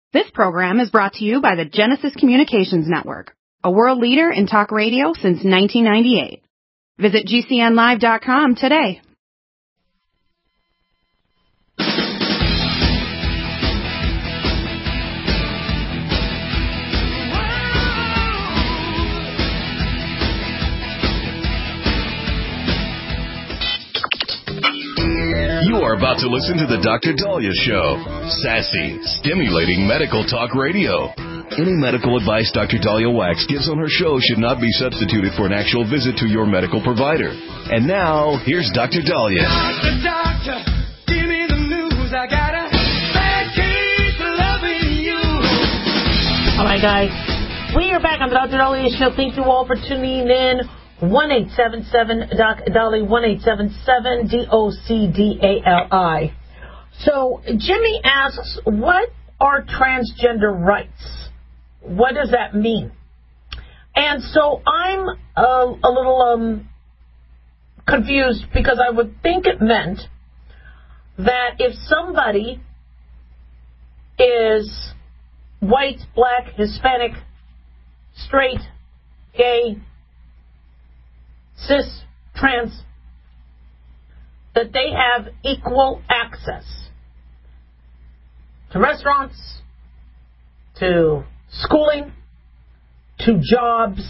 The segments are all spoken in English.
This program is brought to you by the Genesis Communications Network, a world leader in talk radio since 1998. Visit GCNlive.com today. You are about to listen to The Dr. Daliah Show. Sassy, stimulating medical talk radio. Any medical advice Dr. Daliah Wax gives on her show should not be substituted for an actual visit to your medical provider. And now, here's Dr. Daliah. Doctor, give me the news. I got a bad case of loving you. All right, guys. We are back on the Dr. Daliah Show. Thank you all for tuning in. 1-877-DOC-DALI, 1-877-DOCDALI. So, Jimmy asks, what are transgender rights? What does that mean? And so I'm a little confused because I would think it meant that if somebody is white, black, Hispanic, straight, gay, cis, trans, that they have equal access to restaurants, to schooling, to jobs.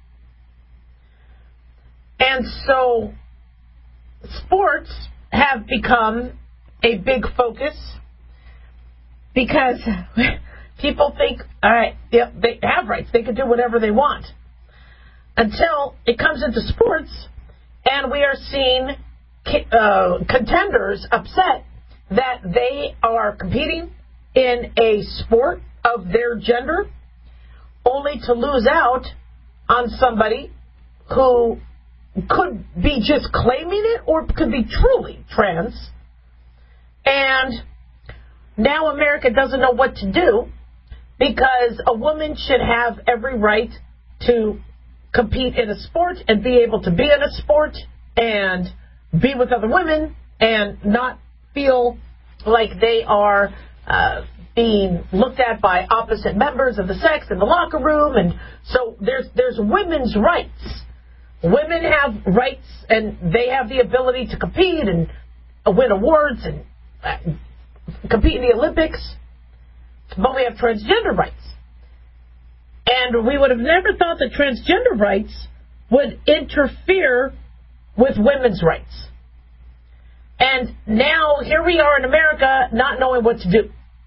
And so sports have become a big focus because people think, all right, yeah, they have rights. They can do whatever they want. Until it comes into sports, and we are seeing contenders upset that they are competing in a sport of their gender, only to lose out on somebody who could be just claiming it or could be truly trans. And now America doesn't know what to do because a woman should have every right to compete in a sport and be able to be in a sport and be with other women and not feel like they are being looked at by opposite members of the sex in the locker room. And so there's women's rights. Women have rights and they have the ability to compete and win awards and compete in the Olympics. But we have transgender rights. And we would have never thought that transgender rights would interfere with women's rights. And now here we are in America not knowing what to do.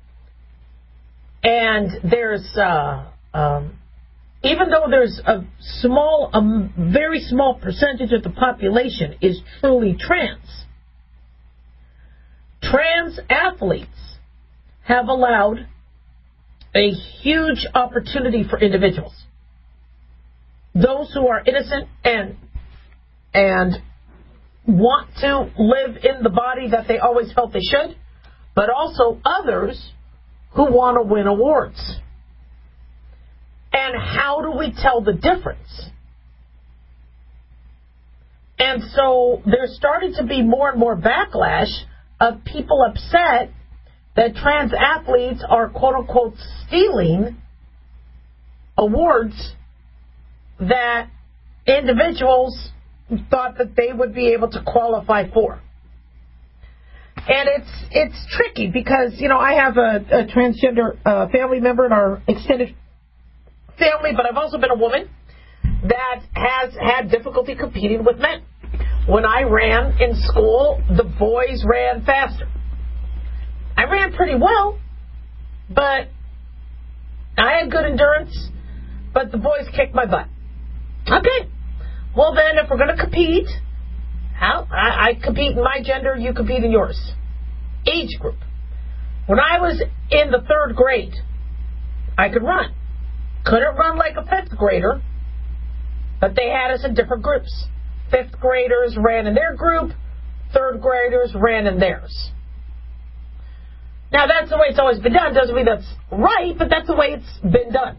And there's, even though there's a very small percentage of the population is truly trans athletes have allowed a huge opportunity for individuals. Those who are innocent and want to live in the body that they always felt they should, but also others who want to win awards. And how do we tell the difference? And so there's starting to be more and more backlash of people upset that trans athletes are, quote-unquote, stealing awards that individuals thought that they would be able to qualify for. And it's tricky because, you know, I have a transgender family member in our extended family, but I've also been a woman that has had difficulty competing with men. When I ran in school, the boys ran faster. I ran pretty well, but I had good endurance, but the boys kicked my butt. Okay. Well, then, if we're going to compete, I compete in my gender, you compete in yours. Age group. When I was in the 3rd grade, I could run. Couldn't run like a 5th grader, but they had us in different groups. 5th graders ran in their group, 3rd graders ran in theirs. Now, that's the way it's always been done. Doesn't mean that's right, but that's the way it's been done.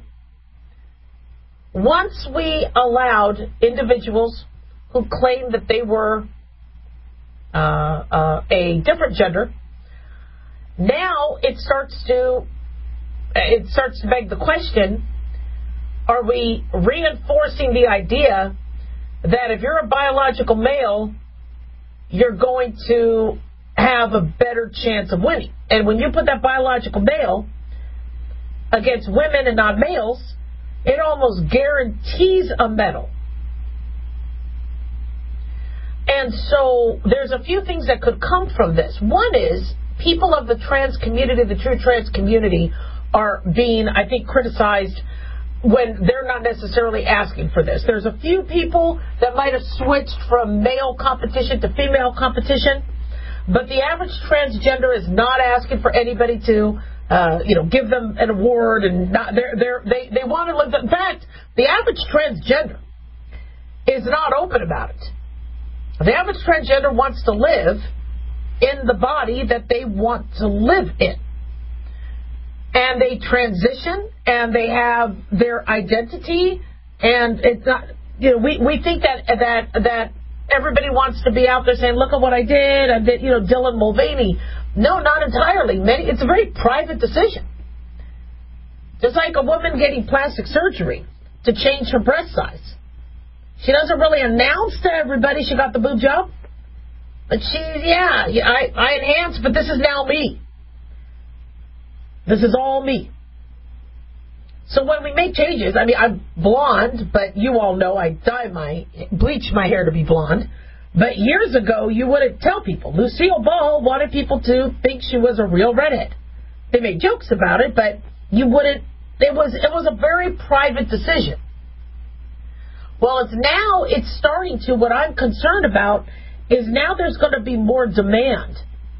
Once we allowed individuals who claimed that they were a different gender, now it starts to it starts to beg the question, are we reinforcing the idea that if you're a biological male, you're going to have a better chance of winning? And when you put that biological male against women and non-males, it almost guarantees a medal. And so there's a few things that could come from this. One is people of the trans community, the true trans community, are being, I think, criticized when they're not necessarily asking for this. There's a few people that might have switched from male competition to female competition, but the average transgender is not asking for anybody to, give them an award, and not, they want to live. In fact, the average transgender is not open about it. The average transgender wants to live in the body that they want to live in. And they transition, and they have their identity, and it's not, we think that everybody wants to be out there saying, look at what I did, Dylan Mulvaney. No, not entirely. It's a very private decision. Just like a woman getting plastic surgery to change her breast size. She doesn't really announce to everybody she got the boob job. But I enhanced, but this is now me. This is all me. So when we make changes, I'm blonde, but you all know I bleach my hair to be blonde. But years ago, you wouldn't tell people. Lucille Ball wanted people to think she was a real redhead. They made jokes about it, but you wouldn't. It was a very private decision. Well, it's starting to, what I'm concerned about is now there's going to be more demand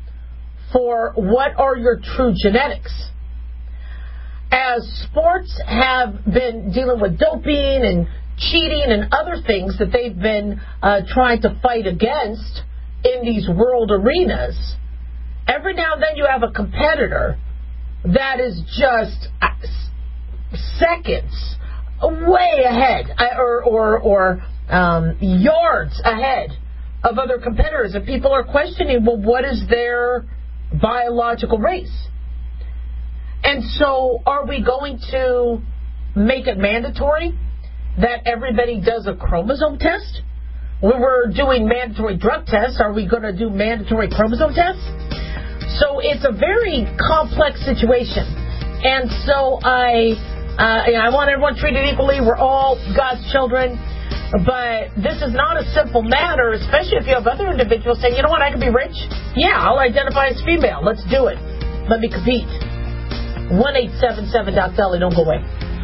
for what are your true genetics. As sports have been dealing with doping and cheating and other things that they've been trying to fight against in these world arenas, every now and then you have a competitor that is just seconds way ahead or yards ahead of other competitors, and people are questioning, well, what is their biological race? And so are we going to make it mandatory that everybody does a chromosome test? When we're doing mandatory drug tests, are we going to do mandatory chromosome tests? So it's a very complex situation. And so I want everyone treated equally. We're all God's children. But this is not a simple matter, especially if you have other individuals saying, you know what, I can be rich? Yeah, I'll identify as female. Let's do it. Let me compete. 1-877-DOC-DOLLY. Don't go away.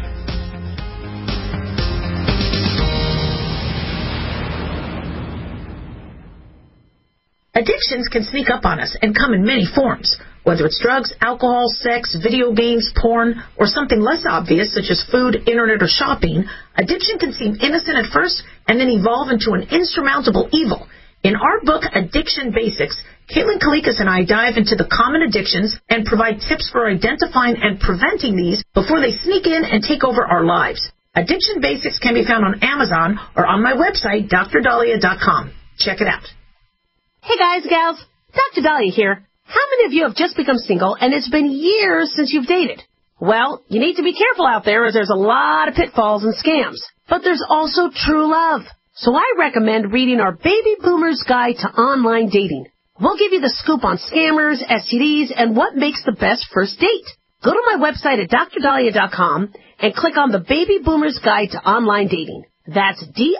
Addictions can sneak up on us and come in many forms. Whether it's drugs, alcohol, sex, video games, porn, or something less obvious such as food, internet, or shopping, addiction can seem innocent at first and then evolve into an insurmountable evil. In our book, Addiction Basics, Caitlin Kalikas and I dive into the common addictions and provide tips for identifying and preventing these before they sneak in and take over our lives. Addiction Basics can be found on Amazon or on my website, drdahlia.com. Check it out. Hey guys, gals, Dr. Dahlia here. How many of you have just become single and it's been years since you've dated? Well, you need to be careful out there as there's a lot of pitfalls and scams. But there's also true love. So I recommend reading our Baby Boomer's Guide to Online Dating. We'll give you the scoop on scammers, STDs, and what makes the best first date. Go to my website at drdahlia.com and click on the Baby Boomer's Guide to Online Dating. That's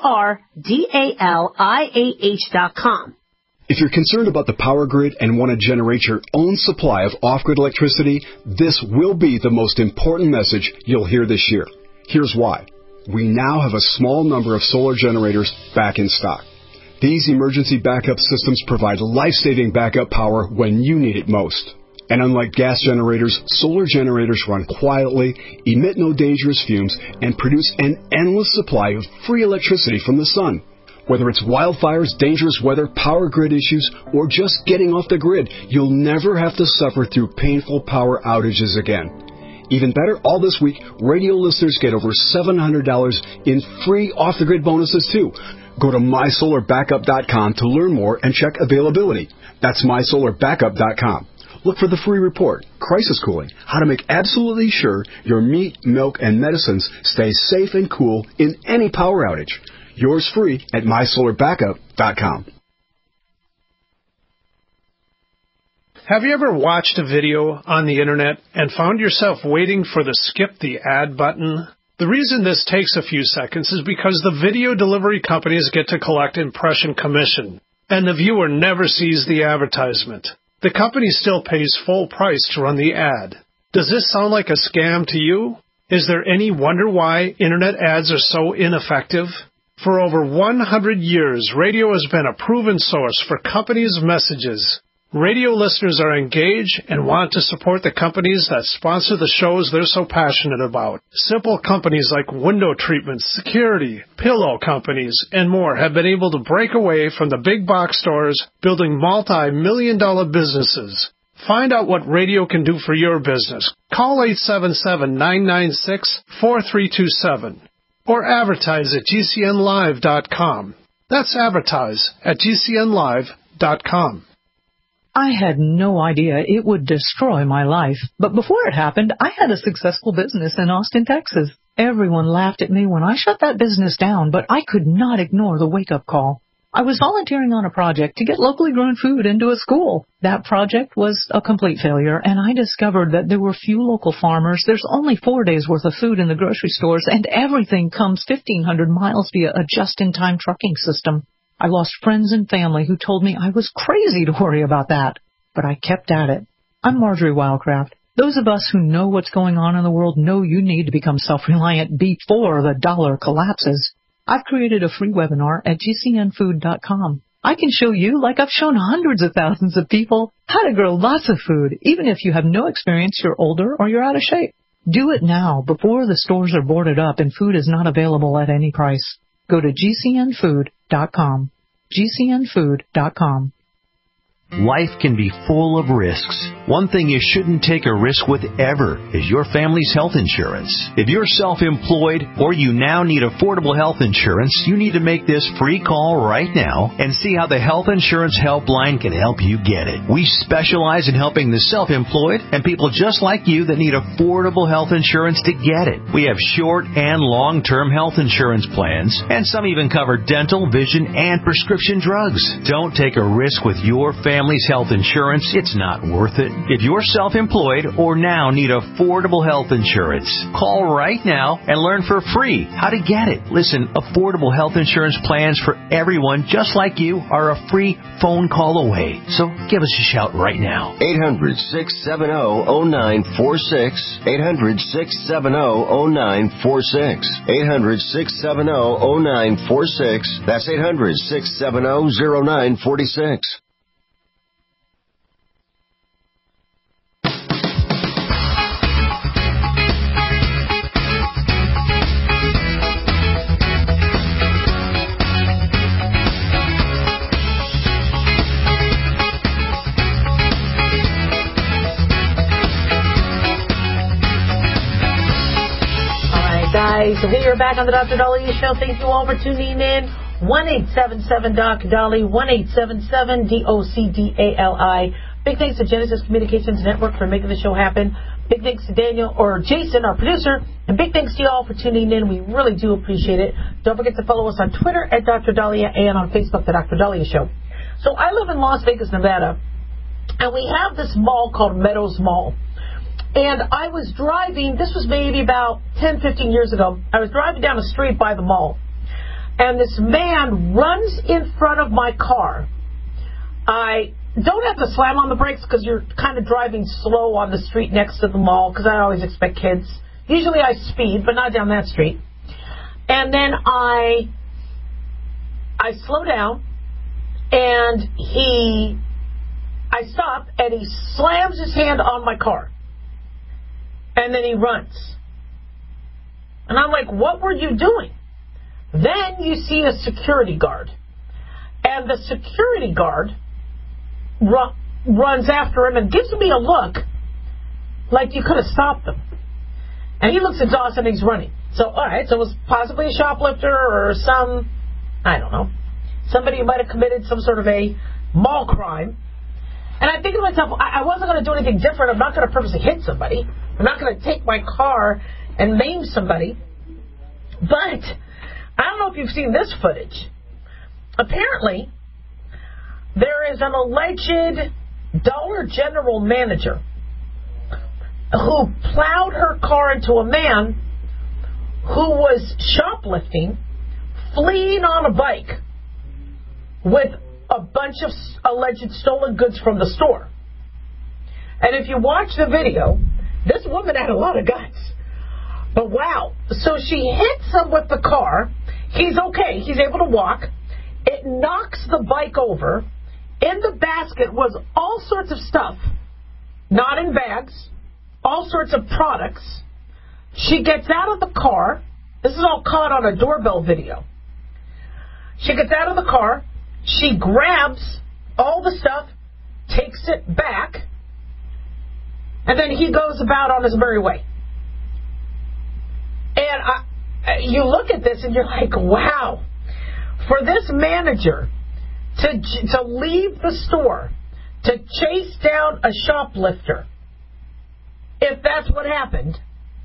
DRDALIAH.com. If you're concerned about the power grid and want to generate your own supply of off-grid electricity, this will be the most important message you'll hear this year. Here's why. We now have a small number of solar generators back in stock. These emergency backup systems provide life-saving backup power when you need it most. And unlike gas generators, solar generators run quietly, emit no dangerous fumes, and produce an endless supply of free electricity from the sun. Whether it's wildfires, dangerous weather, power grid issues, or just getting off the grid, you'll never have to suffer through painful power outages again. Even better, all this week, radio listeners get over $700 in free off-the-grid bonuses, too. Go to mysolarbackup.com to learn more and check availability. That's mysolarbackup.com. look for the free report, Crisis Cooling, how to make absolutely sure your meat, milk, and medicines stay safe and cool in any power outage. Yours free at mysolarbackup.com. Have you ever watched a video on the internet and found yourself waiting for the skip the ad button? The reason this takes a few seconds is because the video delivery companies get to collect impression commission, and the viewer never sees the advertisement. The company still pays full price to run the ad. Does this sound like a scam to you? Is there any wonder why internet ads are so ineffective? For over 100 years, radio has been a proven source for companies' messages. Radio listeners are engaged and want to support the companies that sponsor the shows they're so passionate about. Simple companies like window treatments, security, pillow companies, and more have been able to break away from the big box stores, building multi-million-dollar businesses. Find out what radio can do for your business. Call 877-996-4327 or advertise at GCNlive.com. That's advertise at GCNlive.com. I had no idea it would destroy my life. But before it happened, I had a successful business in Austin, Texas. Everyone laughed at me when I shut that business down, but I could not ignore the wake-up call. I was volunteering on a project to get locally grown food into a school. That project was a complete failure, and I discovered that there were few local farmers. There's only 4 days' worth of food in the grocery stores, and everything comes 1,500 miles via a just-in-time trucking system. I lost friends and family who told me I was crazy to worry about that, but I kept at it. I'm Marjorie Wildcraft. Those of us who know what's going on in the world know you need to become self-reliant before the dollar collapses. I've created a free webinar at GCNfood.com. I can show you, like I've shown hundreds of thousands of people, how to grow lots of food, even if you have no experience, you're older, or you're out of shape. Do it now before the stores are boarded up and food is not available at any price. Go to GCNfood.com. GCNfood.com. Life can be full of risks. One thing you shouldn't take a risk with ever is your family's health insurance. If you're self-employed or you now need affordable health insurance, you need to make this free call right now and see how the Health Insurance Helpline can help you get it. We specialize in helping the self-employed and people just like you that need affordable health insurance to get it. We have short and long-term health insurance plans, and some even cover dental, vision, and prescription drugs. Don't take a risk with your family's health insurance. It's not worth it. If you're self-employed or now need affordable health insurance, call right now and learn for free how to get it. Listen, affordable health insurance plans for everyone just like you are a free phone call away. So give us a shout right now. 800-670-0946. 800-670-0946. 800-670-0946. That's 800-670-0946. Guys, we are back on the Dr. Dahlia Show. Thank you all for tuning in. 1-877-Doc-Dolly, 1-877-DOCDALI. Big thanks to Genesis Communications Network for making the show happen. Big thanks to Daniel, or Jason, our producer. And big thanks to you all for tuning in. We really do appreciate it. Don't forget to follow us on Twitter at Dr. Dahlia and on Facebook, The Dr. Dahlia Show. So I live in Las Vegas, Nevada, and we have this mall called Meadows Mall. And I was driving, this was maybe about 10, 15 years ago. I was driving down the street by the mall. And this man runs in front of my car. I don't have to slam on the brakes because you're kind of driving slow on the street next to the mall because I always expect kids. Usually I speed, but not down that street. And then I slow down and I stop and he slams his hand on my car. And then he runs. And I'm like, what were you doing? Then you see a security guard. And the security guard runs after him and gives me a look like you could have stopped him. And he looks exhausted and he's running. So, all right, so it was possibly a shoplifter or I don't know, somebody who might have committed some sort of a mall crime. And I think to myself, I wasn't going to do anything different. I'm not going to purposely hit somebody. I'm not going to take my car and maim somebody. But I don't know if you've seen this footage. Apparently, there is an alleged Dollar General manager who plowed her car into a man who was shoplifting, fleeing on a bike with a bunch of alleged stolen goods from the store. And if you watch the video, this woman had a lot of guts. But wow. So she hits him with the car. He's okay. He's able to walk. It knocks the bike over. In the basket was all sorts of stuff, not in bags, all sorts of products. She gets out of the car. This is all caught on a doorbell video. She gets out of the car. She grabs all the stuff, takes it back, and then he goes about on his merry way. And you look at this and you're like, wow. For this manager to leave the store, to chase down a shoplifter, if that's what happened,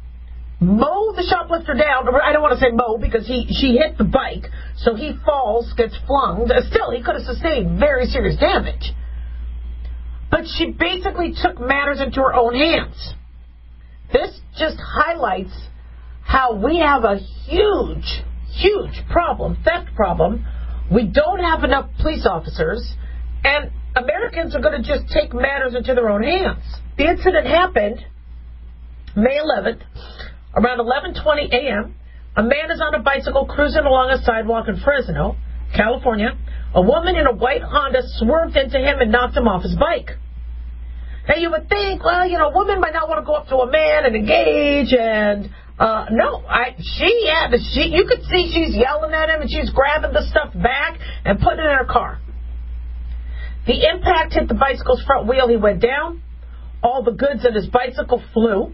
mow the shoplifter down. I don't want to say mow because she hit the bike, so he falls, gets flung. Still, he could have sustained very serious damage. But she basically took matters into her own hands. This just highlights how we have a huge, huge problem, theft problem. We don't have enough police officers, and Americans are going to just take matters into their own hands. The incident happened May 11th, around 11:20 a.m. A man is on a bicycle cruising along a sidewalk in Fresno, California. A woman in a white Honda swerved into him and knocked him off his bike. Now, you would think, well, a woman might not want to go up to a man and engage, and no, you could see she's yelling at him and she's grabbing the stuff back and putting it in her car. The impact hit the bicycle's front wheel. He went down. All the goods in his bicycle flew.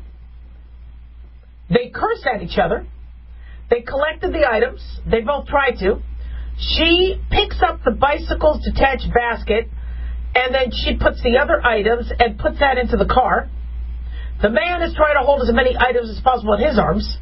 They cursed at each other. They collected the items. They both tried to. She picks up the bicycle's detached basket, and then she puts the other items and puts that into the car. The man is trying to hold as many items as possible in his arms.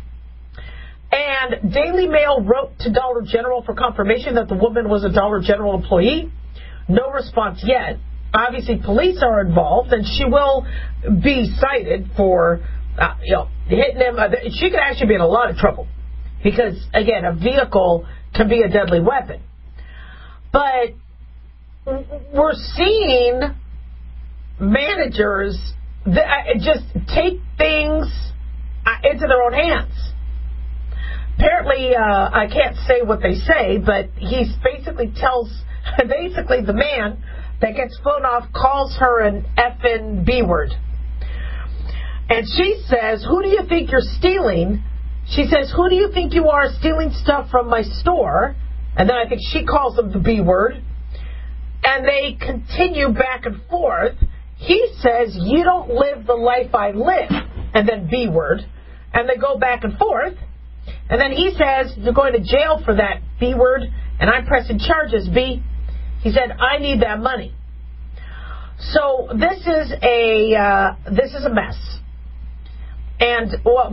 And Daily Mail wrote to Dollar General for confirmation that the woman was a Dollar General employee. No response yet. Obviously, police are involved, and she will be cited for hitting him. She could actually be in a lot of trouble because, again, a vehicle can be a deadly weapon. But we're seeing managers just take things into their own hands. Apparently, I can't say what they say, but he basically the man that gets phone off calls her an effing B word. And she says, who do you think you're stealing? She says, who do you think you are stealing stuff from my store? And then I think she calls him the B word. And they continue back and forth. He says, you don't live the life I live. And then B word. And they go back and forth. And then he says, you're going to jail for that B word. And I'm pressing charges, B. He said, I need that money. So this is a mess. And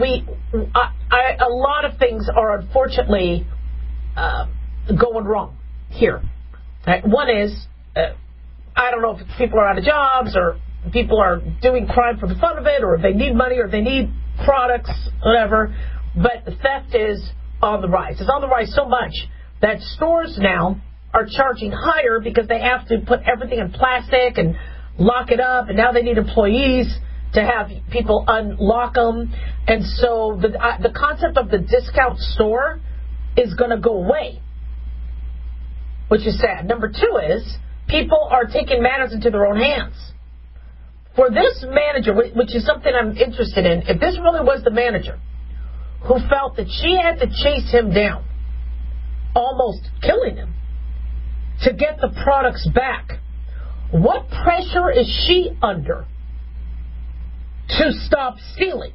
a lot of things are unfortunately going wrong here. Right? One is, I don't know if people are out of jobs or people are doing crime for the fun of it, or they need money, or they need products, whatever. But theft is on the rise. It's on the rise so much that stores now are charging higher because they have to put everything in plastic and lock it up, and now they need employees to have people unlock them. And so the concept of the discount store is going to go away, which is sad. Number two is people are taking matters into their own hands. For this manager, which is something I'm interested in, if this really was the manager who felt that she had to chase him down, almost killing him, to get the products back, what pressure is she under to stop stealing?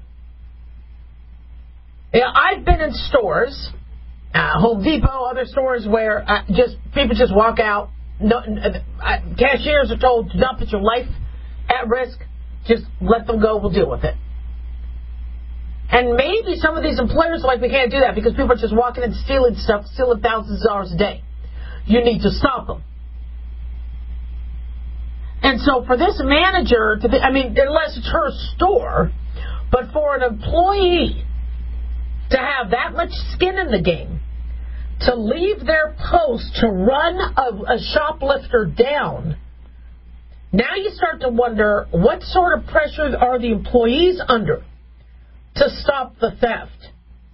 I've been in stores, Home Depot, other stores where people just walk out cashiers are told, do not put your life at risk. Just let them go. We'll deal with it. And maybe some of these employers are like, we can't do that because people are just walking and stealing stuff, stealing thousands of dollars a day. You need to stop them. And so for this manager to be, unless it's her store, but for an employee to have that much skin in the game, to leave their post to run a shoplifter down, now you start to wonder what sort of pressure are the employees under to stop the theft.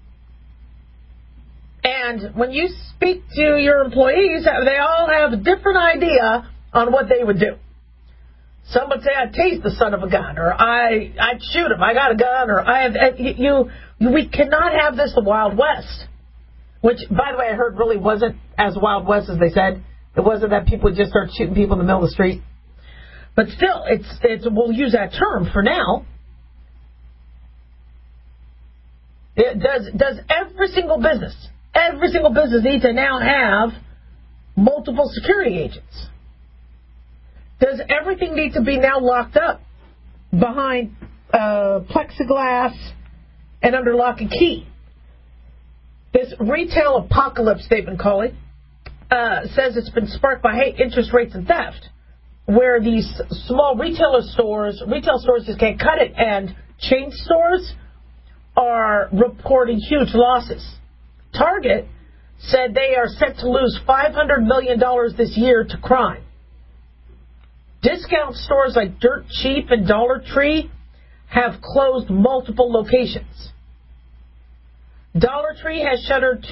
And when you speak to your employees, they all have a different idea on what they would do. Some would say, I'd tase the son of a gun, or I'd shoot him, I got a gun, or we cannot have this the Wild West. Which, by the way, I heard really wasn't as Wild West as they said. It wasn't that people would just start shooting people in the middle of the street. But still, it's we'll use that term for now. Does every single business need to now have multiple security agents? Does everything need to be now locked up behind plexiglass and under lock and key? This retail apocalypse, they've been calling, says it's been sparked by high interest rates and theft, where these small retail stores just can't cut it, and chain stores are reporting huge losses. Target said they are set to lose $500 million this year to crime. Discount stores like Dirt Cheap and Dollar Tree have closed multiple locations. Dollar Tree has shuttered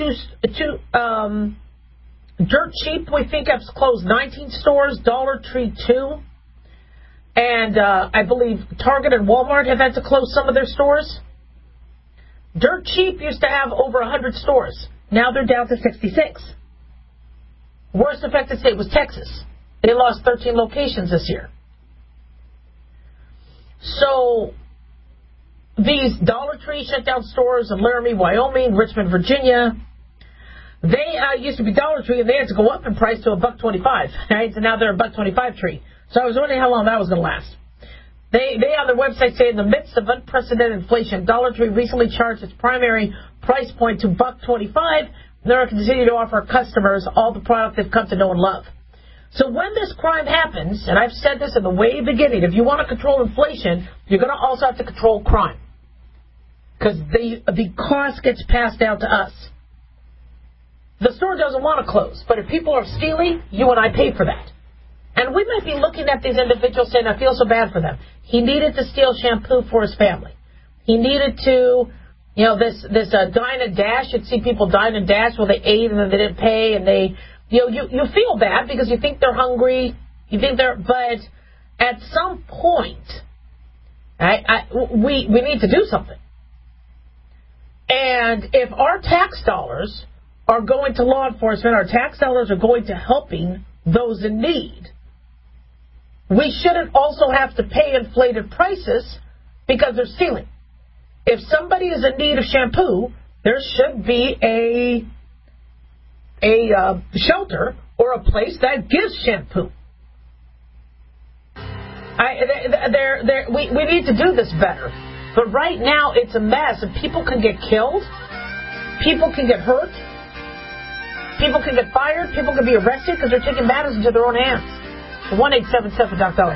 Dirt Cheap, we think, has closed 19 stores. Dollar Tree 2. And I believe Target and Walmart have had to close some of their stores. Dirt Cheap used to have over 100 stores. Now they're down to 66. Worst affected state was Texas. They lost 13 locations this year. So these Dollar Tree shut down stores in Laramie, Wyoming, Richmond, Virginia. They used to be Dollar Tree, and they had to go up in price to $1.25. Right? So now they're a $1.25 tree. So I was wondering how long that was going to last. They on their website say in the midst of unprecedented inflation, Dollar Tree recently charged its primary price point to $1.25. They're going to continue to offer customers all the product they've come to know and love. So when this crime happens, and I've said this in the way beginning, if you want to control inflation, you're going to also have to control crime. Because the cost gets passed down to us. The store doesn't want to close, but if people are stealing, you and I pay for that. And we might be looking at these individuals saying, I feel so bad for them. He needed to steal shampoo for his family. He needed to, this dine and dash. You'd see people dine and dash where they ate and then they didn't pay, and they, you feel bad because you think they're hungry. But at some point, we need to do something. And if our tax dollars are going to law enforcement, our tax dollars are going to helping those in need, we shouldn't also have to pay inflated prices because they're stealing. If somebody is in need of shampoo, there should be a shelter or a place that gives shampoo. We need to do this better. But right now, it's a mess, and people can get killed. People can get hurt. People can get fired. People can be arrested because they're taking matters into their own hands. 1-877-Doc-Dolly.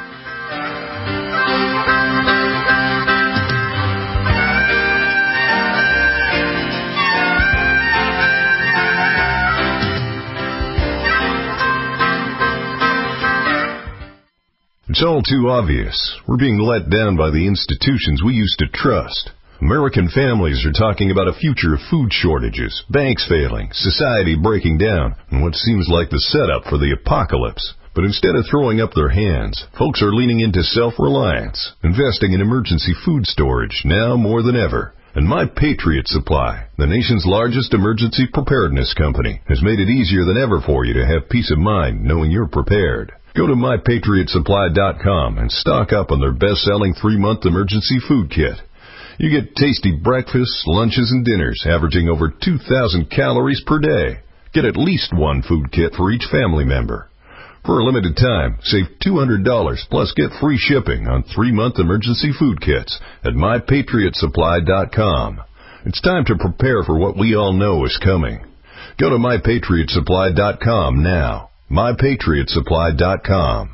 It's all too obvious. We're being let down by the institutions we used to trust. American families are talking about a future of food shortages, banks failing, society breaking down, and what seems like the setup for the apocalypse. But instead of throwing up their hands, folks are leaning into self-reliance, investing in emergency food storage now more than ever. And My Patriot Supply, the nation's largest emergency preparedness company, has made it easier than ever for you to have peace of mind knowing you're prepared. Go to MyPatriotSupply.com and stock up on their best-selling 3-month emergency food kit. You get tasty breakfasts, lunches, and dinners averaging over 2,000 calories per day. Get at least one food kit for each family member. For a limited time, save $200 plus get free shipping on 3-month emergency food kits at MyPatriotSupply.com. It's time to prepare for what we all know is coming. Go to MyPatriotSupply.com now. MyPatriotSupply.com.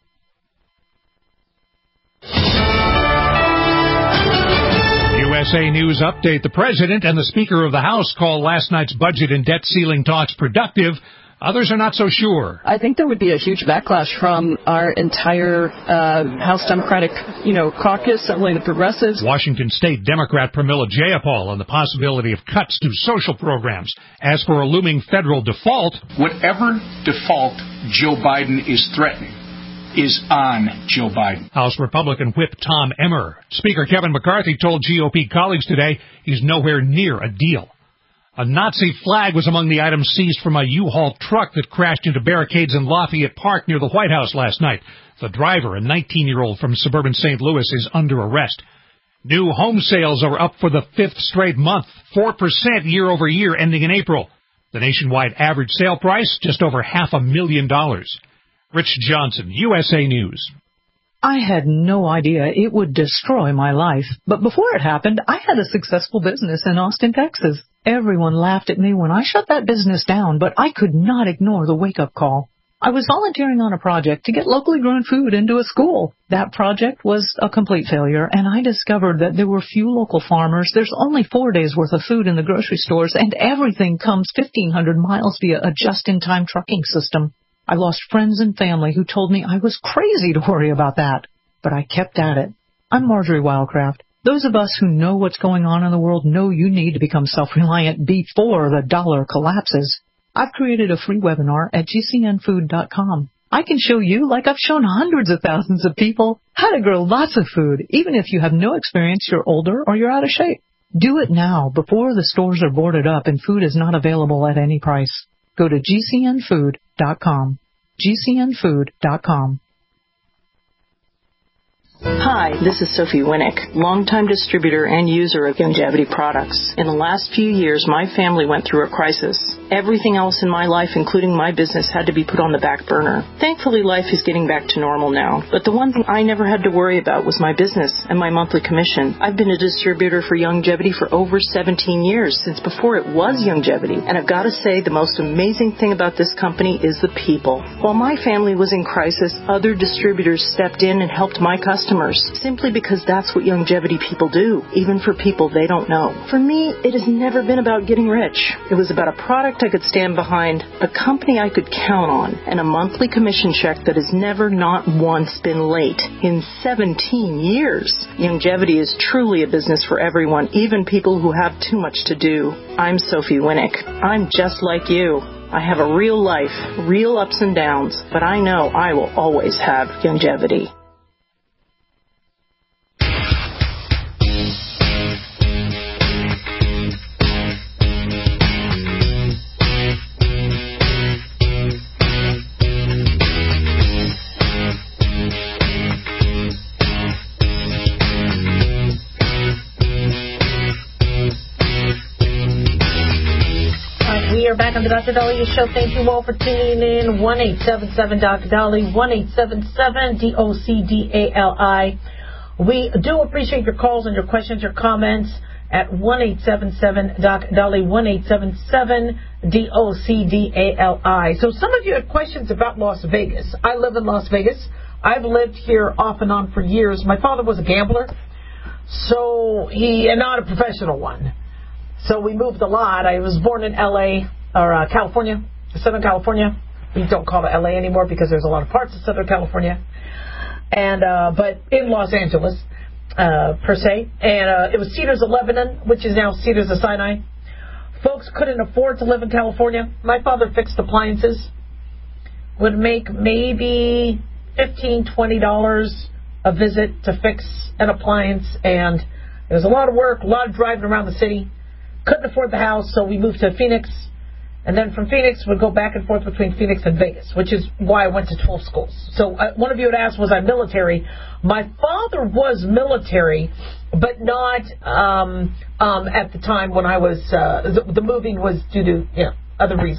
USA News Update. The President and the Speaker of the House call last night's budget and debt ceiling talks productive. Others are not so sure. I think there would be a huge backlash from our entire House Democratic, caucus, certainly the progressives. Washington State Democrat Pramila Jayapal on the possibility of cuts to social programs. As for a looming federal default, whatever default Joe Biden is threatening is on Joe Biden. House Republican Whip Tom Emmer. Speaker Kevin McCarthy told GOP colleagues today he's nowhere near a deal. A Nazi flag was among the items seized from a U-Haul truck that crashed into barricades in Lafayette Park near the White House last night. The driver, a 19-year-old from suburban St. Louis, is under arrest. New home sales are up for the 5th straight month, 4% year over year, ending in April. The nationwide average sale price, just over $500,000. Rich Johnson, USA News. I had no idea it would destroy my life, but before it happened, I had a successful business in Austin, Texas. Everyone laughed at me when I shut that business down, but I could not ignore the wake-up call. I was volunteering on a project to get locally grown food into a school. That project was a complete failure, and I discovered that there were few local farmers. There's only 4 days' worth of food in the grocery stores, and everything comes 1,500 miles via a just-in-time trucking system. I lost friends and family who told me I was crazy to worry about that, but I kept at it. I'm Marjorie Wildcraft. Those of us who know what's going on in the world know you need to become self-reliant before the dollar collapses. I've created a free webinar at GCNfood.com. I can show you, like I've shown hundreds of thousands of people, how to grow lots of food, even if you have no experience, you're older, or you're out of shape. Do it now, before the stores are boarded up and food is not available at any price. Go to GCNfood.com. GCNfood.com. Hi, this is Sophie Winnick, longtime distributor and user of Youngevity products. In the last few years, my family went through a crisis. Everything else in my life, including my business, had to be put on the back burner. Thankfully, life is getting back to normal now. But the one thing I never had to worry about was my business and my monthly commission. I've been a distributor for Youngevity for over 17 years, since before it was Youngevity. And I've got to say, the most amazing thing about this company is the people. While my family was in crisis, other distributors stepped in and helped my customers, simply because that's what Youngevity people do, even for people they don't know. For me, it has never been about getting rich. It was about a product I could stand behind, a company I could count on, and a monthly commission check that has never not once been late in 17 years. Youngevity is truly a business for everyone, even people who have too much to do. I'm Sophie Winnick. I'm just like you. I have a real life, real ups and downs, but I know I will always have Youngevity. Back on the Dr. Dahlia Show. Thank you all for tuning in. 1-877-Dr. 1-877-DOCDALI. We do appreciate your calls and your questions, your comments at 1-877-Dr. 1-877-DOCDALI. So some of you had questions about Las Vegas. I live in Las Vegas. I've lived here off and on for years. My father was a gambler, and not a professional one. So we moved a lot. I was born in L.A., or California, Southern California. We don't call it L.A. anymore because there's a lot of parts of Southern California. And but in Los Angeles, per se. And it was Cedars of Lebanon, which is now Cedars of Sinai. Folks couldn't afford to live in California. My father fixed appliances. Would make maybe $15, $20 a visit to fix an appliance. And it was a lot of work, a lot of driving around the city. Couldn't afford the house, so we moved to Phoenix. And then from Phoenix, we'd go back and forth between Phoenix and Vegas, which is why I went to 12 schools. So one of you had asked, was I military? My father was military, but not at the time when I was, the moving was due to other reasons.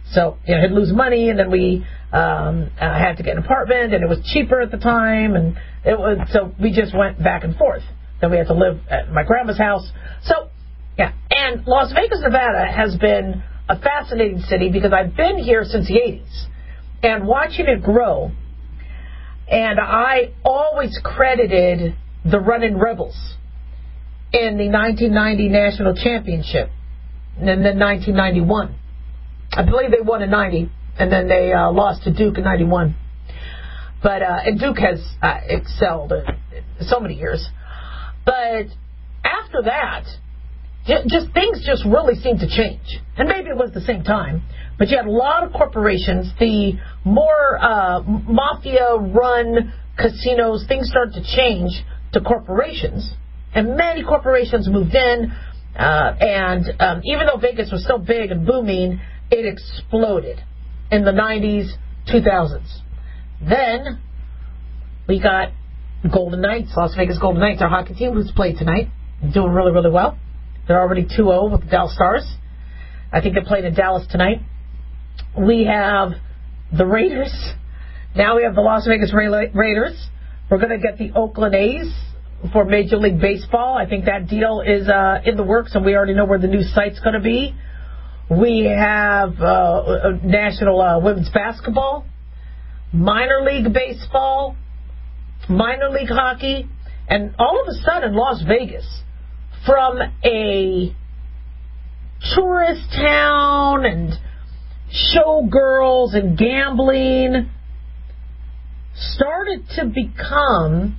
So I'd lose money, and then we had to get an apartment, and it was cheaper at the time, and so we just went back and forth. Then we had to live at my grandma's house. So, yeah. And Las Vegas, Nevada has been a fascinating city because I've been here since the 80s and watching it grow. And I always credited the Runnin' Rebels in the 1990 National Championship and then 1991. I believe they won in 90, and then they lost to Duke in 91. But and Duke has excelled in so many years. But after that, things just really seemed to change. And maybe it was the same time, but you had a lot of corporations, the more mafia-run casinos, things started to change to corporations. And many corporations moved in, and even though Vegas was still big and booming, it exploded in the 90s, 2000s. Then we got Golden Knights, Las Vegas Golden Knights, our hockey team, who's played tonight, doing really, really well. They're already 2-0 with the Dallas Stars. I think they played in Dallas tonight. We have the Raiders. Now we have the Las Vegas Raiders. We're going to get the Oakland A's for Major League Baseball. I think that deal is in the works, and we already know where the new site's going to be. We have National Women's Basketball, Minor League Baseball, Minor League Hockey, and all of a sudden Las Vegas, from a tourist town and showgirls and gambling, started to become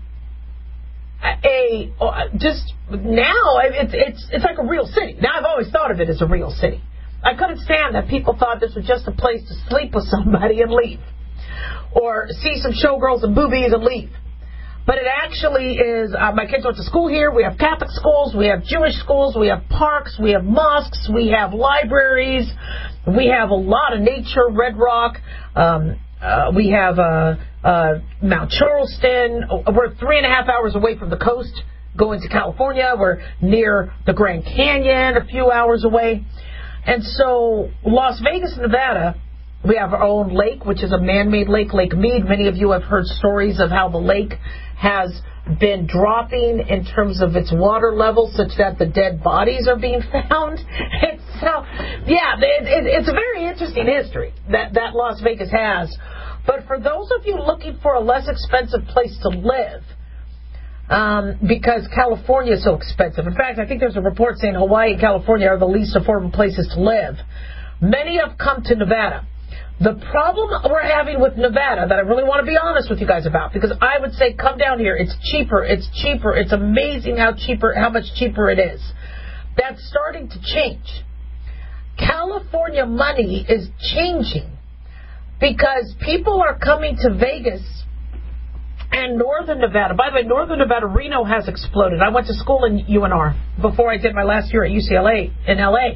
it's like a real city. Now, I've always thought of it as a real city. I couldn't stand that people thought this was just a place to sleep with somebody and leave, or see some showgirls and boobies and leave. But it actually is, my kids went to school here. We have Catholic schools, we have Jewish schools, we have parks, we have mosques, we have libraries, we have a lot of nature, Red Rock, we have Mount Charleston. We're 3.5 hours away from the coast going to California. We're near the Grand Canyon, a few hours away. And so Las Vegas, Nevada, we have our own lake, which is a man-made lake, Lake Mead. Many of you have heard stories of how the lake has been dropping in terms of its water level, such that the dead bodies are being found. And so, yeah, it's a very interesting history that Las Vegas has. But for those of you looking for a less expensive place to live, because California is so expensive. In fact, I think there's a report saying Hawaii and California are the least affordable places to live. Many have come to Nevada. The problem we're having with Nevada that I really want to be honest with you guys about, because I would say come down here, it's cheaper, it's amazing how much cheaper it is. That's starting to change. California money is changing because people are coming to Vegas and Northern Nevada. By the way, Northern Nevada, Reno has exploded. I went to school in UNR before I did my last year at UCLA in LA.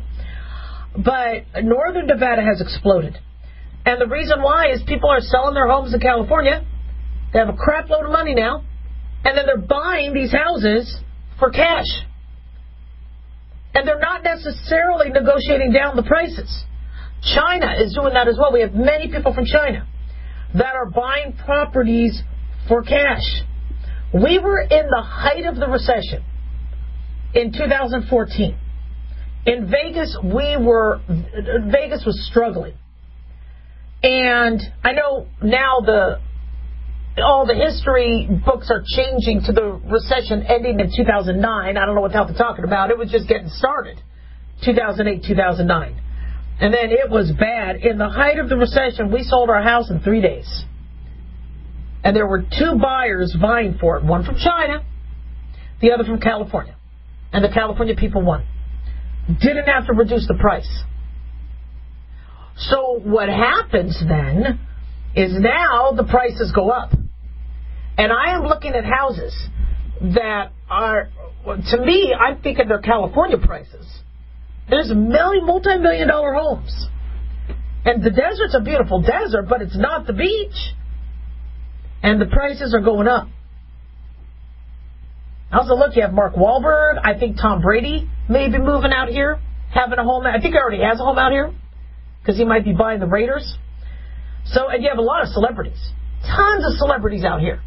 But Northern Nevada has exploded. And the reason why is people are selling their homes in California. They have a crap load of money now. And then they're buying these houses for cash. And they're not necessarily negotiating down the prices. China is doing that as well. We have many people from China that are buying properties for cash. We were in the height of the recession in 2014. In Vegas, Vegas was struggling. And I know now all the history books are changing to the recession ending in 2009. I don't know what the hell they're talking about. It was just getting started, 2008, 2009. And then it was bad. In the height of the recession, we sold our house in 3 days. And there were 2 buyers vying for it, one from China, the other from California. And the California people won. Didn't have to reduce the price. So what happens then is now the prices go up. And I am looking at houses that are, to me, I'm thinking they're California prices. There's multi-million-dollar homes. And the desert's a beautiful desert, but it's not the beach. And the prices are going up. Also, look, you have Mark Wahlberg. I think Tom Brady may be moving out here, having a home. I think he already has a home out here. because he might be buying the Raiders. So, and you have a lot of celebrities. Tons of celebrities out here.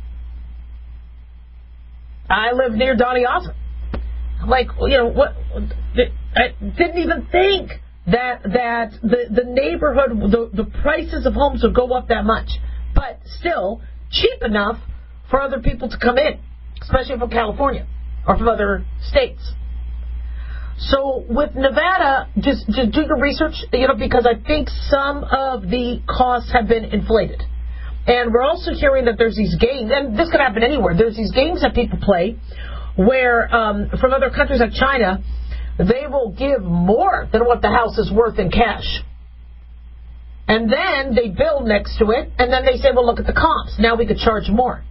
I live near Donny Osmond. Like, what? I didn't even think that the neighborhood, the prices of homes would go up that much. But still, cheap enough for other people to come in, especially from California or from other states. So with Nevada, just do your research, because I think some of the costs have been inflated. And we're also hearing that there's these games, and this could happen anywhere. There's these games that people play where, from other countries like China, they will give more than what the house is worth in cash. And then they build next to it, and then they say, well, look at the comps. Now we could charge more.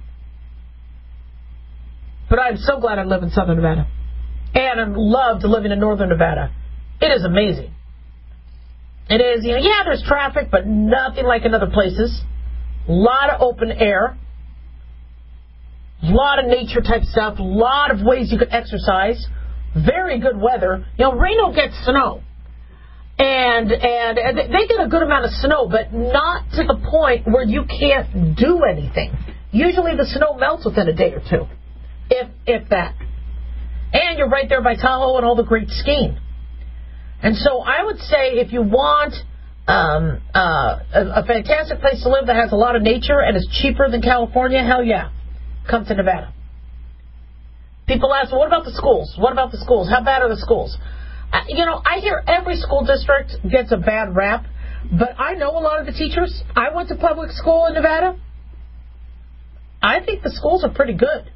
But I'm so glad I live in Southern Nevada. And I loved living in Northern Nevada. It is amazing. It is, there's traffic, but nothing like in other places. A lot of open air. A lot of nature type stuff. A lot of ways you can exercise. Very good weather. Reno gets snow. And they get a good amount of snow, but not to the point where you can't do anything. Usually the snow melts within a day or two. If that. And you're right there by Tahoe and all the great skiing. And so I would say if you want a fantastic place to live that has a lot of nature and is cheaper than California, hell yeah, come to Nevada. People ask, well, what about the schools? What about the schools? How bad are the schools? I hear every school district gets a bad rap, but I know a lot of the teachers. I went to public school in Nevada. I think the schools are pretty good.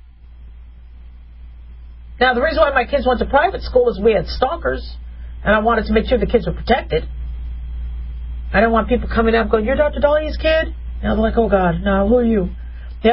Now, the reason why my kids went to private school is we had stalkers, and I wanted to make sure the kids were protected. I didn't want people coming up going, "You're Dr. Dahlia's kid?" And I was like, "Oh God, no, who are you?" We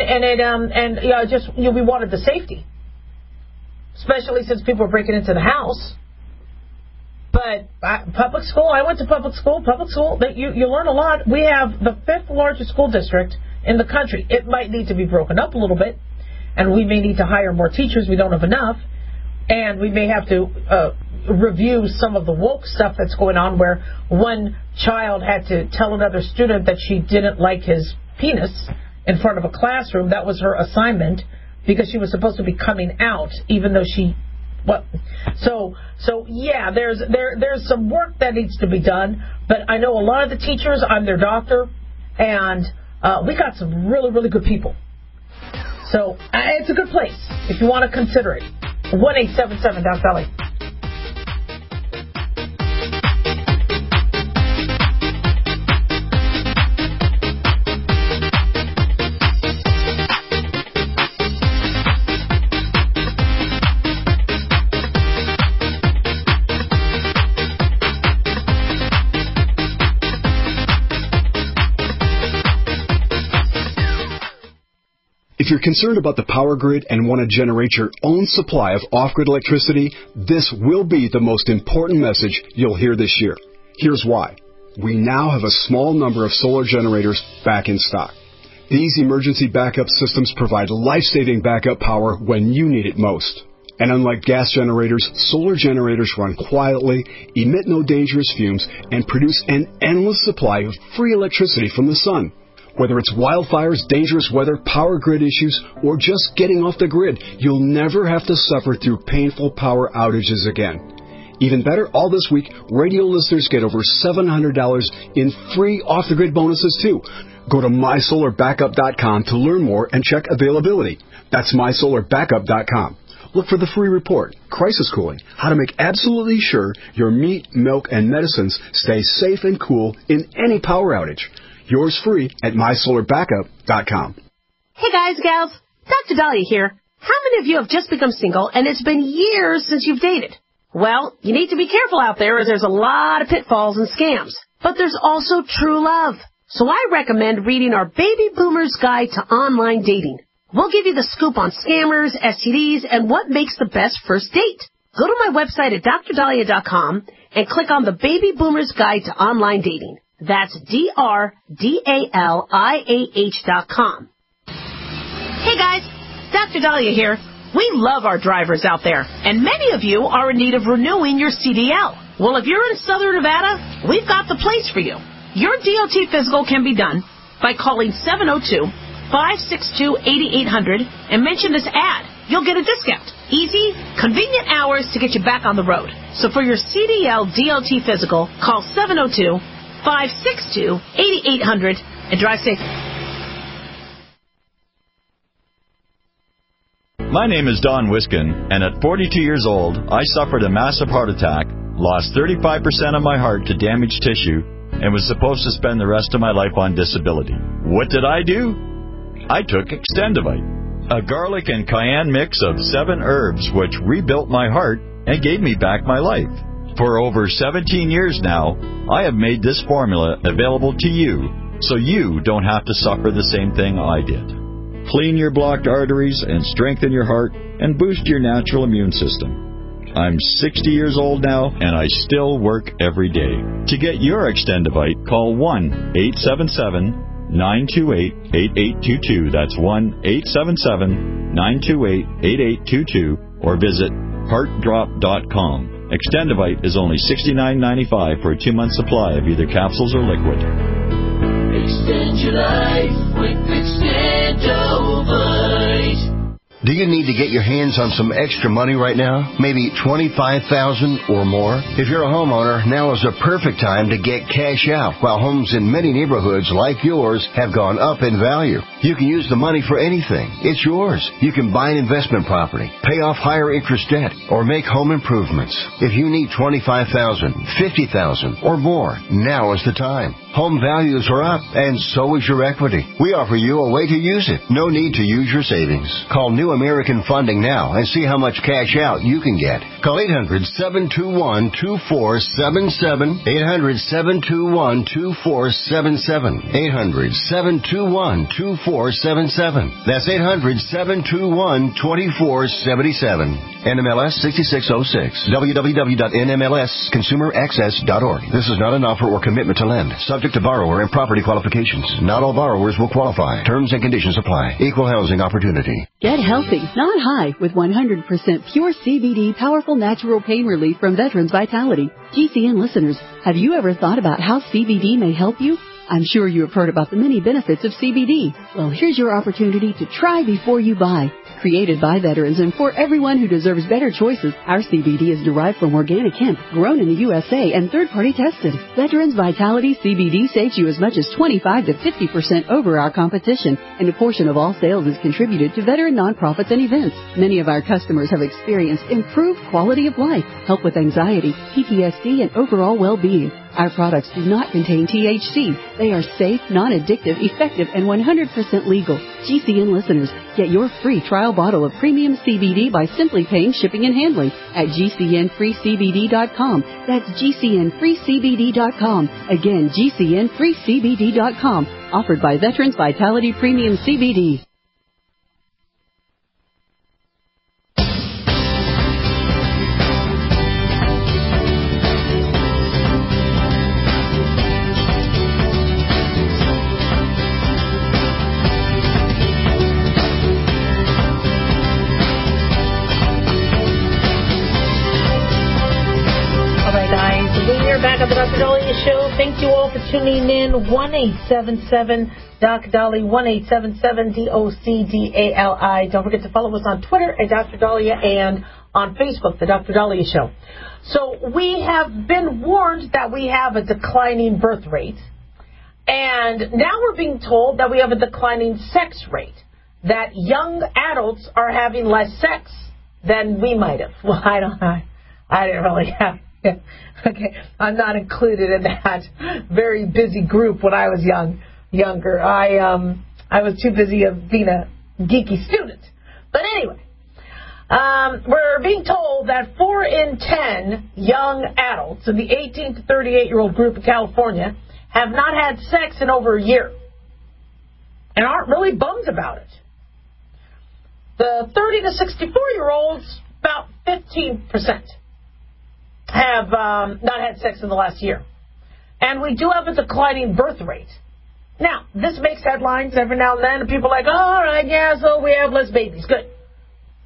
wanted the safety, especially since people were breaking into the house. But public school, I went to public school. Public school, you learn a lot. We have the 5th largest school district in the country. It might need to be broken up a little bit. And we may need to hire more teachers. We don't have enough. And we may have to review some of the woke stuff that's going on, where one child had to tell another student that she didn't like his penis in front of a classroom. That was her assignment, because she was supposed to be coming out, even though she... So yeah, there's some work that needs to be done. But I know a lot of the teachers. I'm their doctor. And we got some really, really good people. So it's a good place if you want to consider it. 1-877-DOC-DOLLY. If you're concerned about the power grid and want to generate your own supply of off-grid electricity, this will be the most important message you'll hear this year. Here's why. We now have a small number of solar generators back in stock. These emergency backup systems provide life-saving backup power when you need it most. And unlike gas generators, solar generators run quietly, emit no dangerous fumes, and produce an endless supply of free electricity from the sun. Whether it's wildfires, dangerous weather, power grid issues, or just getting off the grid, you'll never have to suffer through painful power outages again. Even better, all this week, radio listeners get over $700 in free off-the-grid bonuses too. Go to mysolarbackup.com to learn more and check availability. That's mysolarbackup.com. Look for the free report, Crisis Cooling, how to make absolutely sure your meat, milk, and medicines stay safe and cool in any power outage. Yours free at mysolarbackup.com. Hey guys, gals, Dr. Dahlia here. How many of you have just become single and it's been years since you've dated? Well, you need to be careful out there, as there's a lot of pitfalls and scams. But there's also true love. So I recommend reading our Baby Boomer's Guide to Online Dating. We'll give you the scoop on scammers, STDs, and what makes the best first date. Go to my website at drdahlia.com and click on the Baby Boomer's Guide to Online Dating. That's DRDALIAH.com. Hey guys, Dr. Dahlia here. We love our drivers out there, and many of you are in need of renewing your CDL. Well, if you're in Southern Nevada, we've got the place for you. Your DOT physical can be done by calling 702-562-8800 and mention this ad. You'll get a discount. Easy, convenient hours to get you back on the road. So for your CDL DOT physical, call 702-562-8800 and drive safe. My name is Don Wiskin, and at 42 years old, I suffered a massive heart attack, lost 35% of my heart to damaged tissue, and was supposed to spend the rest of my life on disability. What did I do? I took Extendivite, a garlic and cayenne mix of 7 herbs which rebuilt my heart and gave me back my life. For over 17 years now, I have made this formula available to you so you don't have to suffer the same thing I did. Clean your blocked arteries and strengthen your heart and boost your natural immune system. I'm 60 years old now, and I still work every day. To get your Extendivite, call 1-877-928-8822. That's 1-877-928-8822. Or visit heartdrop.com. Extendivite is only $69.95 for a 2-month supply of either capsules or liquid. Extend your life with Extendovite. Do you need to get your hands on some extra money right now? Maybe $25,000 or more? If you're a homeowner, now is a perfect time to get cash out while homes in many neighborhoods like yours have gone up in value. You can use the money for anything. It's yours. You can buy an investment property, pay off higher interest debt, or make home improvements. If you need $25,000, $50,000, or more, now is the time. Home values are up, and so is your equity. We offer you a way to use it. No need to use your savings. Call New American Funding now and see how much cash out you can get. Call 800-721-2477. 800-721-2477. 800-721-2477. That's 800-721-2477. NMLS 6606. www.nmlsconsumeraccess.org. This is not an offer or commitment to lend. Subject to borrower and property qualifications. Not all borrowers will qualify. Terms and conditions apply. Equal housing opportunity. Get healthy, not high, with 100% pure CBD powerful natural pain relief from Veterans Vitality. GCN listeners, have you ever thought about how CBD may help you? I'm sure you have heard about the many benefits of CBD. Well, here's your opportunity to try before you buy. Created by veterans and for everyone who deserves better choices, our CBD is derived from organic hemp, grown in the USA, and third-party tested. Veterans Vitality CBD saves you as much as 25 to 50% over our competition, and a portion of all sales is contributed to veteran nonprofits and events. Many of our customers have experienced improved quality of life, help with anxiety, PTSD, and overall well-being. Our products do not contain THC. They are safe, non-addictive, effective, and 100% legal. GCN listeners, get your free trial bottle of premium CBD by simply paying shipping and handling at GCNFreeCBD.com. That's GCNFreeCBD.com. Again, GCNFreeCBD.com. Offered by Veterans Vitality Premium CBD. Back on the Dr. Dahlia Show. Thank you all for tuning in. 1-877-DOC-DOLLY, 1-877-DOC-DALI. Don't forget to follow us on Twitter at Dr. Dahlia and on Facebook, The Dr. Dahlia Show. So we have been warned that we have a declining birth rate. And now we're being told that we have a declining sex rate. That young adults are having less sex than we might have. Well, I didn't really have. Okay, I'm not included in that very busy group when I was younger. I was too busy of being a geeky student. But anyway, we're being told that 4 in 10 young adults in the 18 to 38-year-old group in California have not had sex in over a year and aren't really bummed about it. The 30 to 64-year-olds, about 15%. Have not had sex in the last year. And we do have a declining birth rate. Now, this makes headlines every now and then, and people are like, oh, all right, yeah, so we have less babies. Good.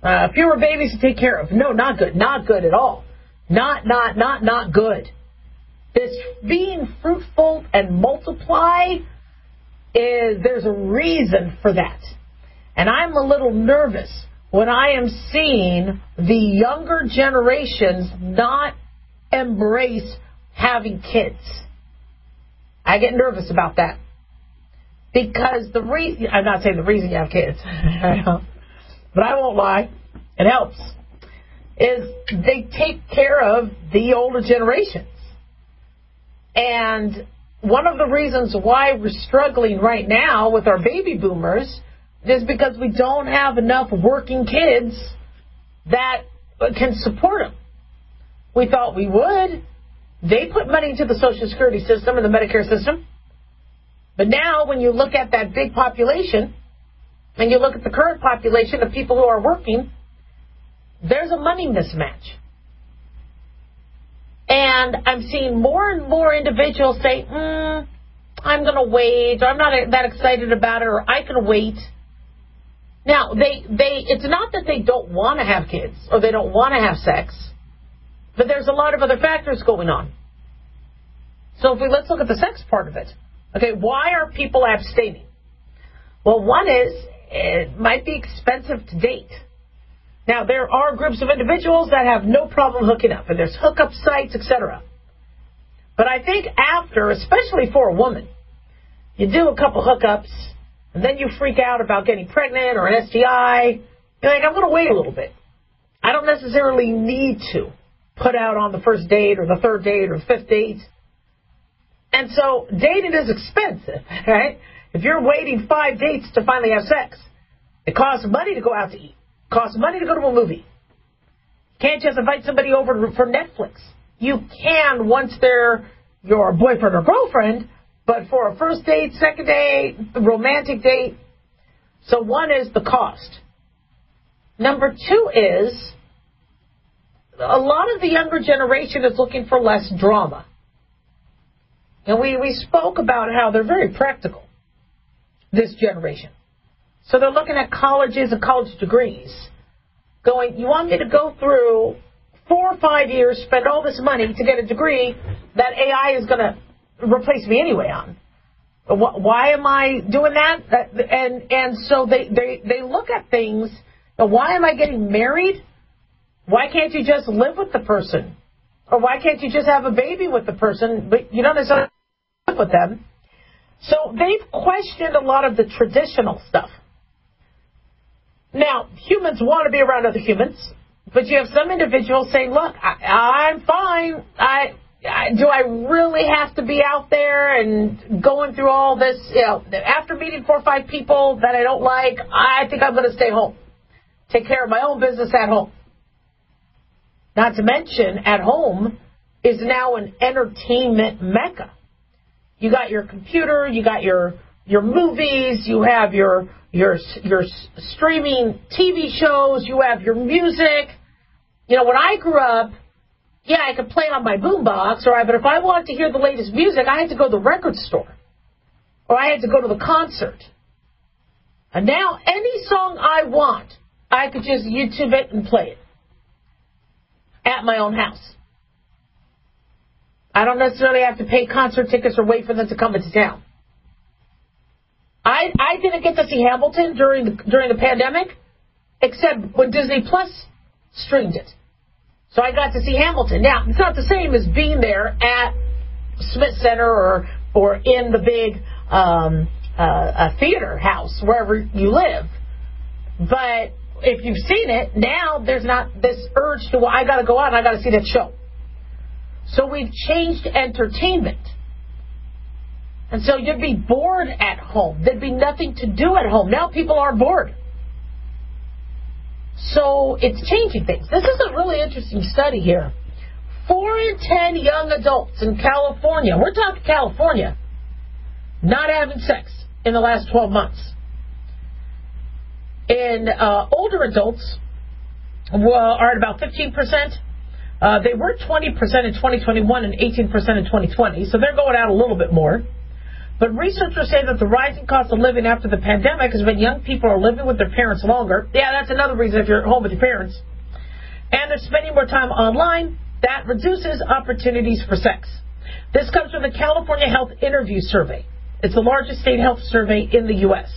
Fewer babies to take care of. No, not good. Not good at all. Not good. This being fruitful and multiply, there's a reason for that. And I'm a little nervous when I am seeing the younger generations not embrace having kids. I get nervous about that. Because I'm not saying the reason you have kids, but I won't lie, it helps, is they take care of the older generations. And one of the reasons why we're struggling right now with our baby boomers is because we don't have enough working kids that can support them. We thought we would. They put money into the Social Security system and the Medicare system. But now when you look at that big population and you look at the current population of people who are working, there's a money mismatch. And I'm seeing more and more individuals say, I'm going to wait, or I'm not that excited about it, or I can wait. Now, it's not that they don't want to have kids or they don't want to have sex, but there's a lot of other factors going on. So let's look at the sex part of it. Okay, why are people abstaining? Well, one is it might be expensive to date. Now, there are groups of individuals that have no problem hooking up, and there's hookup sites, etc. But I think after, especially for a woman, you do a couple hookups, and then you freak out about getting pregnant or an STI. You're like, I'm going to wait a little bit. I don't necessarily need to put out on the first date or the third date or the fifth date. And so dating is expensive, right? If you're waiting 5 dates to finally have sex, it costs money to go out to eat. It costs money to go to a movie. You can't just invite somebody over for Netflix. You can once they're your boyfriend or girlfriend, but for a first date, second date, romantic date. So one is the cost. Number 2 is a lot of the younger generation is looking for less drama. And we spoke about how they're very practical, this generation. So they're looking at colleges and college degrees, going, you want me to go through 4 or 5 years, spend all this money to get a degree that AI is going to replace me anyway on? Why am I doing that? And so they look at things, why am I getting married? Why can't you just live with the person? Or why can't you just have a baby with the person, but you don't necessarily live with them? So they've questioned a lot of the traditional stuff. Now, humans want to be around other humans, but you have some individuals saying, look, I'm fine. Do I really have to be out there and going through all this? After meeting 4 or 5 people that I don't like, I think I'm going to stay home. Take care of my own business at home. Not to mention, at home is now an entertainment mecca. You got your computer, you got your movies, you have your streaming TV shows, you have your music. When I grew up, I could play on my boombox, but if I wanted to hear the latest music, I had to go to the record store, or I had to go to the concert. And now, any song I want, I could just YouTube it and play it at my own house. I don't necessarily have to pay concert tickets or wait for them to come into town. I didn't get to see Hamilton during the pandemic, except when Disney Plus streamed it. So I got to see Hamilton. Now, it's not the same as being there at Smith Center or in the big theater house, wherever you live. But if you've seen it, now there's not this urge to, I got to go out and I got to see that show. So we've changed entertainment. And so you'd be bored at home. There'd be nothing to do at home. Now people are bored. So it's changing things. This is a really interesting study here. 4 in 10 young adults in California, we're talking California, not having sex in the last 12 months. And older adults are at about 15%. They were 20% in 2021 and 18% in 2020, so they're going out a little bit more. But researchers say that the rising cost of living after the pandemic has been young people are living with their parents longer. Yeah, that's another reason if you're at home with your parents. And they're spending more time online. That reduces opportunities for sex. This comes from the California Health Interview Survey. It's the largest state health survey in the U.S.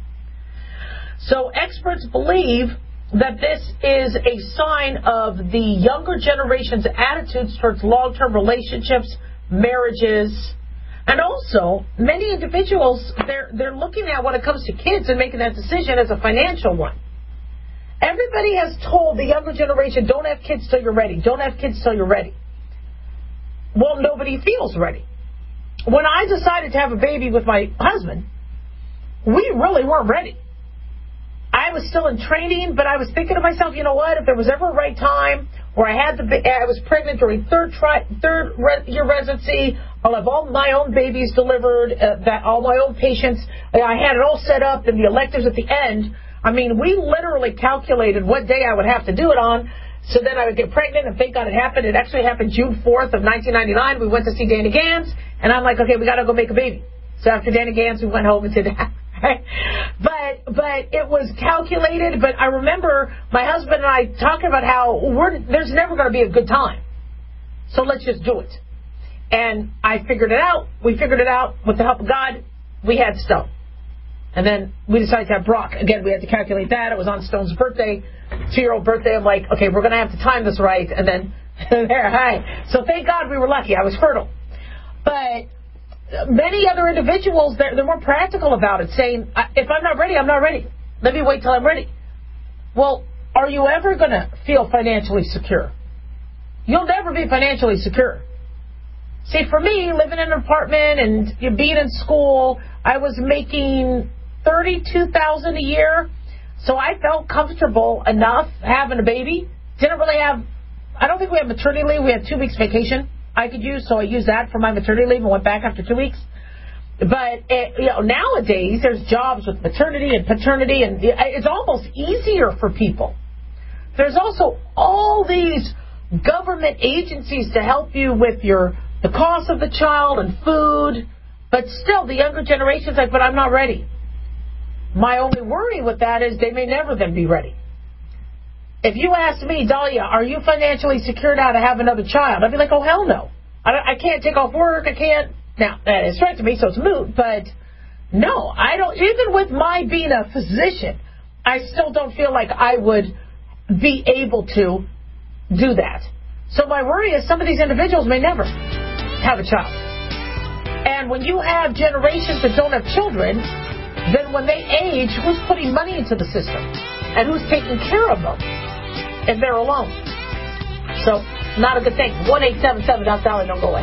So experts believe that this is a sign of the younger generation's attitudes towards long-term relationships, marriages, and also many individuals, they're looking at when it comes to kids and making that decision as a financial one. Everybody has told the younger generation, don't have kids till you're ready. Don't have kids till you're ready. Well, nobody feels ready. When I decided to have a baby with my husband, we really weren't ready. I was still in training, but I was thinking to myself, you know what, if there was ever a right time where I was pregnant during third year residency, I'll have all my own babies delivered, all my own patients, I had it all set up, and the electives at the end. I mean, we literally calculated what day I would have to do it on, so then I would get pregnant, and thank God it happened. It actually happened June 4th of 1999. We went to see Danny Gans, and I'm like, okay, we got to go make a baby. So after Danny Gans, we went home and did that. But it was calculated. But I remember my husband and I talking about how there's never going to be a good time. So let's just do it. And I figured it out. We figured it out with the help of God. We had Stone. And then we decided to have Brock. Again, we had to calculate that. It was on Stone's birthday, 2-year-old birthday. I'm like, okay, we're going to have to time this right. And then there, hi. So thank God we were lucky. I was fertile. But many other individuals, they're more practical about it, saying, if I'm not ready, I'm not ready. Let me wait till I'm ready. Well, are you ever going to feel financially secure? You'll never be financially secure. See, for me, living in an apartment and being in school, I was making $32,000 a year, so I felt comfortable enough having a baby. Didn't really have, I don't think we had maternity leave. We had 2 weeks vacation I could use, so I used that for my maternity leave and went back after 2 weeks. But nowadays, there's jobs with maternity and paternity, and it's almost easier for people. There's also all these government agencies to help you with the cost of the child and food, but still, the younger generation's like, but I'm not ready. My only worry with that is they may never then be ready. If you asked me, Dahlia, are you financially secure now to have another child? I'd be like, oh, hell no. I can't take off work. I can't. Now, that is right to me, so it's moot, but no, I don't. Even with my being a physician, I still don't feel like I would be able to do that. So my worry is some of these individuals may never have a child. And when you have generations that don't have children, then when they age, who's putting money into the system? And who's taking care of them if they're alone? So, not a good thing. 1-877, Dahlia, don't go away.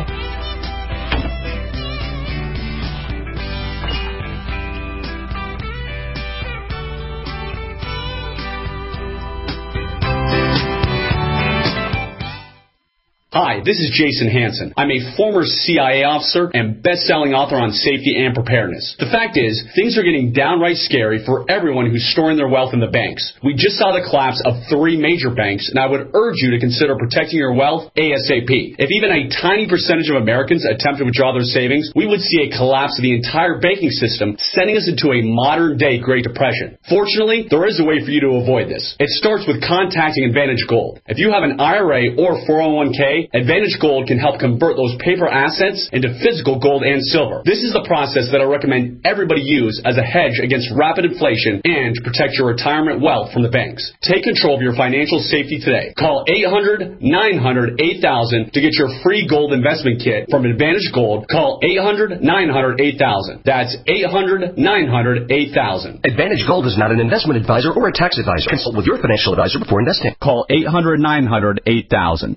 Hi, this is Jason Hansen. I'm a former CIA officer and best-selling author on safety and preparedness. The fact is, things are getting downright scary for everyone who's storing their wealth in the banks. We just saw the collapse of 3 major banks, and I would urge you to consider protecting your wealth ASAP. If even a tiny percentage of Americans attempt to withdraw their savings, we would see a collapse of the entire banking system, sending us into a modern-day Great Depression. Fortunately, there is a way for you to avoid this. It starts with contacting Advantage Gold. If you have an IRA or 401k, Advantage Gold can help convert those paper assets into physical gold and silver. This is the process that I recommend everybody use as a hedge against rapid inflation and to protect your retirement wealth from the banks. Take control of your financial safety today. Call 800-900-8000 to get your free gold investment kit from Advantage Gold. Call 800-900-8000. That's 800-900-8000. Advantage Gold is not an investment advisor or a tax advisor. Consult with your financial advisor before investing. Call 800-900-8000.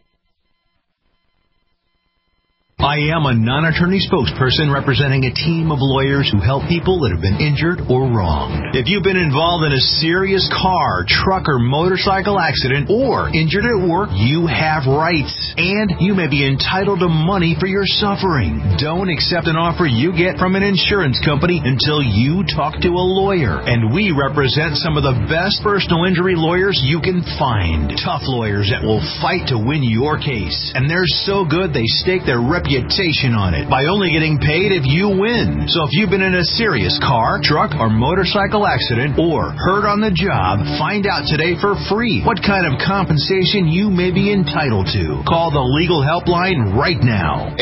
I am a non-attorney spokesperson representing a team of lawyers who help people that have been injured or wronged. If you've been involved in a serious car, truck, or motorcycle accident or injured at work, you have rights, and you may be entitled to money for your suffering. Don't accept an offer you get from an insurance company until you talk to a lawyer. And we represent some of the best personal injury lawyers you can find. Tough lawyers that will fight to win your case. And they're so good they stake their reputation reputation on it by only getting paid if you win. So if you've been in a serious car, truck, or motorcycle accident or hurt on the job, find out today for free what kind of compensation you may be entitled to. Call the Legal Helpline right now.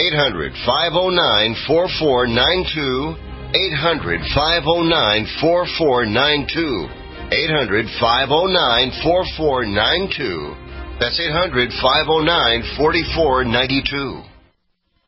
800-509-4492. 800-509-4492. 800-509-4492. That's 800-509-4492.